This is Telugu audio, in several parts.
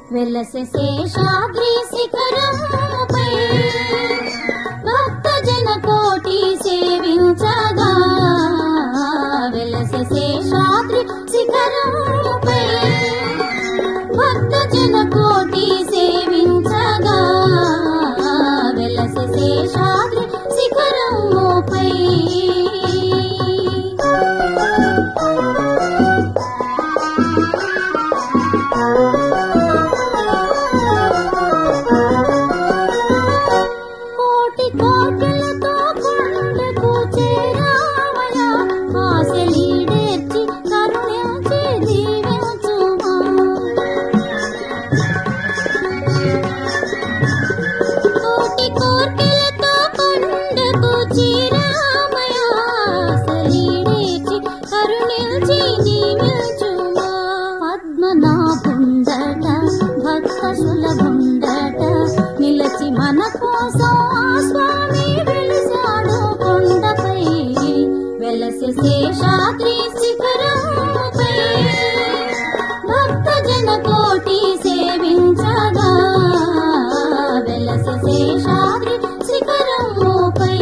వెలసె శేషాద్రి శిఖరముపై భక్త జన కోటి సేవించగా వెలసె శేషాద్రి శిఖరముపై భక్త జన కోటి సేవించగా వెలసె శేషాద్రి శిఖరముపై కోటలతో కొండకు చేరావయా ఆశలీడేర్చి కరుణించి దీవించుమా కోటలతో కొండకు చేరావయా ఆశలీడేర్చి కరుణించి దీవించుమా పద్మనాభుండట భక్త సులభుండట నిలచి మన కోసం స్వామి వెలిసాడు కొండపై వెలసె శేషాద్రి శిఖరముపై భక్త జన కోటి సేవించగా వెలసె శేషాద్రి శిఖరముపై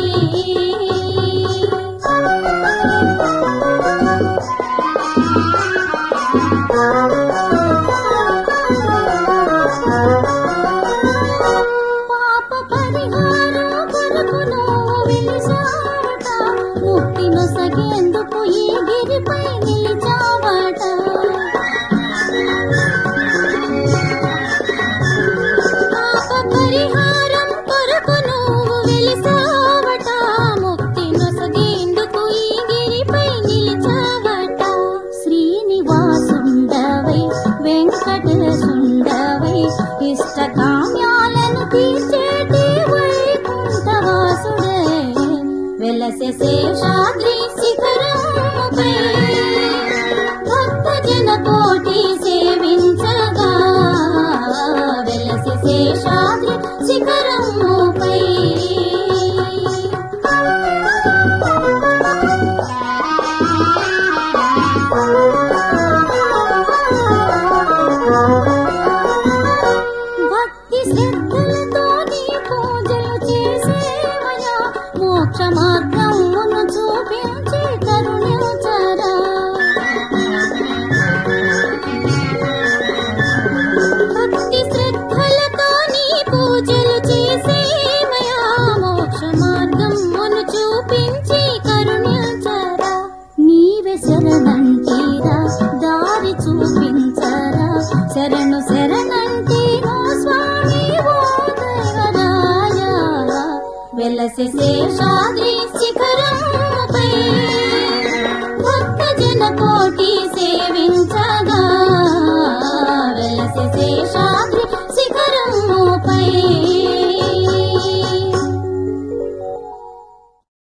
ముక్తినొసగేందుకు ఈ గిరిపై నిలిచావట పాప పరిహారం కొరకు నువ్వు వెలిసావట ముక్తినొసగేందుకు ఈ గిరిపై నిలిచావట శ్రీనివాసుండవై వెంకటేశుండవై ఇష్టకామ్యాలను తీర్చేటి వైకుంఠవాసుడే వెలసె శేషాద్రి శిఖరముపై భక్త జన కోటి సేవించగా వెలసె శేషాద్రి శిఖరముపై భక్తి శ్రద్ధలతో నీ పూజలు చేసేవయా మోక్ష మార్గమును చూపించి కరుణించరా భక్తి శ్రద్ధలతో నీ పూజలు చేసేవయా మోక్ష మార్గమును చూపించి కరుణించరా నీవే శరణంటీరా దారి చూపించరా శరణు శరణంటే స్వామి ఓ దేవరాయ వెలసె శేషాద్రి